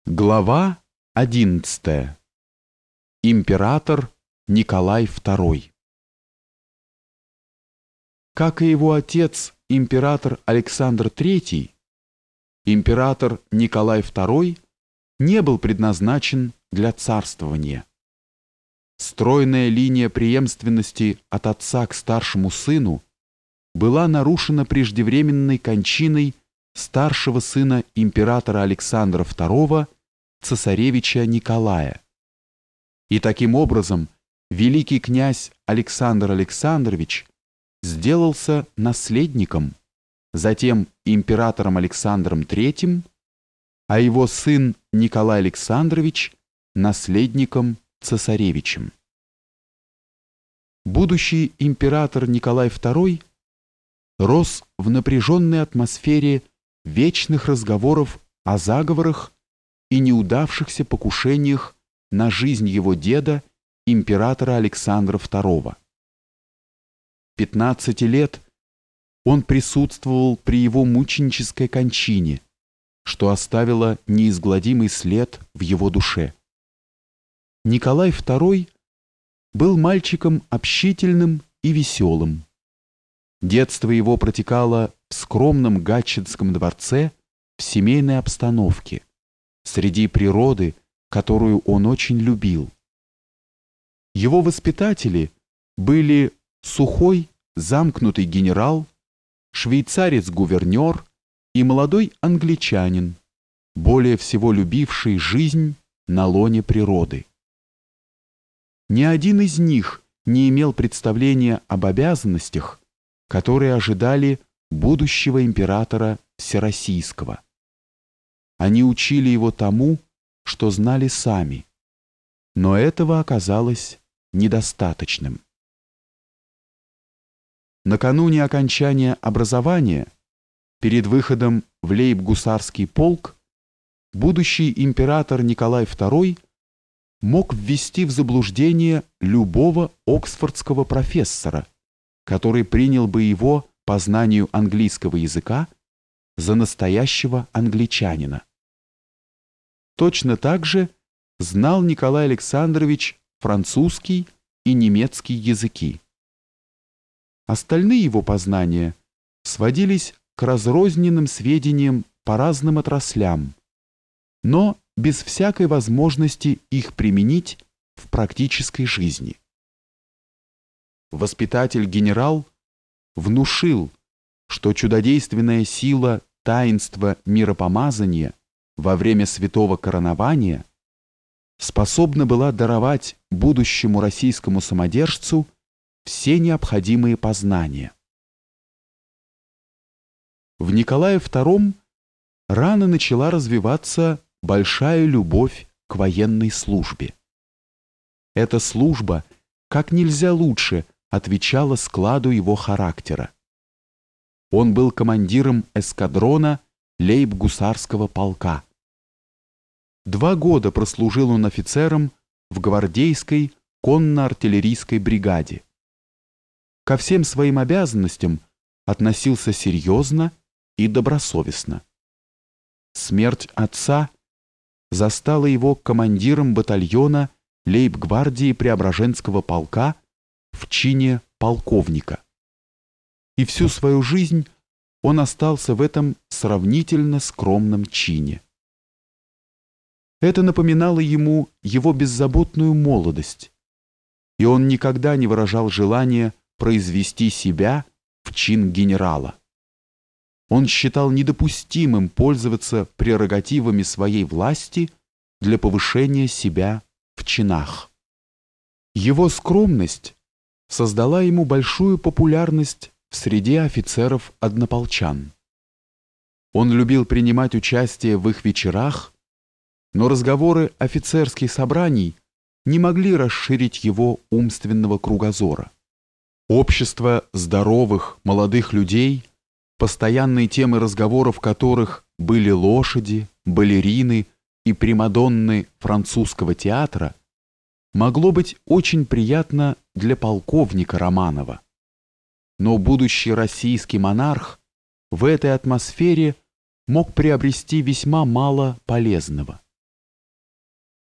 Глава 11. Император Николай II. Как и его отец, император Александр III, император Николай II не был предназначен для царствования. Стройная линия преемственности от отца к старшему сыну была нарушена преждевременной кончиной старшего сына императора Александра II, цесаревича Николая. И таким образом великий князь Александр Александрович сделался наследником, затем императором Александром III, а его сын Николай Александрович наследником цесаревичем. Будущий император Николай II рос в напряженной атмосфере вечных разговоров о заговорах и неудавшихся покушениях на жизнь его деда, императора Александра II. 15 лет он присутствовал при его мученической кончине, что оставило неизгладимый след в его душе. Николай II был мальчиком общительным и веселым. Детство его протекало в скромном Гатчинском дворце в семейной обстановке, среди природы, которую он очень любил. Его воспитатели были сухой, замкнутый генерал, швейцарец-гувернер и молодой англичанин, более всего любивший жизнь на лоне природы. Ни один из них не имел представления об обязанностях, которые ожидали будущего императора Всероссийского. Они учили его тому, что знали сами, но этого оказалось недостаточным. Накануне окончания образования, перед выходом в лейб-гусарский полк, будущий император Николай II мог ввести в заблуждение любого оксфордского профессора, который принял бы его по знанию английского языка за настоящего англичанина. Точно так же знал Николай Александрович французский и немецкий языки. Остальные его познания сводились к разрозненным сведениям по разным отраслям, но без всякой возможности их применить в практической жизни. Воспитатель-генерал внушил, что чудодейственная сила таинства миропомазания во время святого коронования способна была даровать будущему российскому самодержцу все необходимые познания. В Николае II рано начала развиваться большая любовь к военной службе. Эта служба как нельзя лучше отвечала складу его характера. Он был командиром эскадрона лейб-гусарского полка. 2 года прослужил он офицером в гвардейской конно-артиллерийской бригаде. Ко всем своим обязанностям относился серьезно и добросовестно. Смерть отца застала его командиром батальона лейб-гвардии Преображенского полка в чине полковника. И всю свою жизнь он остался в этом сравнительно скромном чине. Это напоминало ему его беззаботную молодость, и он никогда не выражал желания произвести себя в чин генерала. Он считал недопустимым пользоваться прерогативами своей власти для повышения себя в чинах. Его скромность создала ему большую популярность в среде офицеров-однополчан. Он любил принимать участие в их вечерах, но разговоры офицерских собраний не могли расширить его умственного кругозора. Общество здоровых молодых людей, постоянной темой разговоров которых были лошади, балерины и примадонны французского театра, могло быть очень приятно для полковника Романова. Но будущий российский монарх в этой атмосфере мог приобрести весьма мало полезного.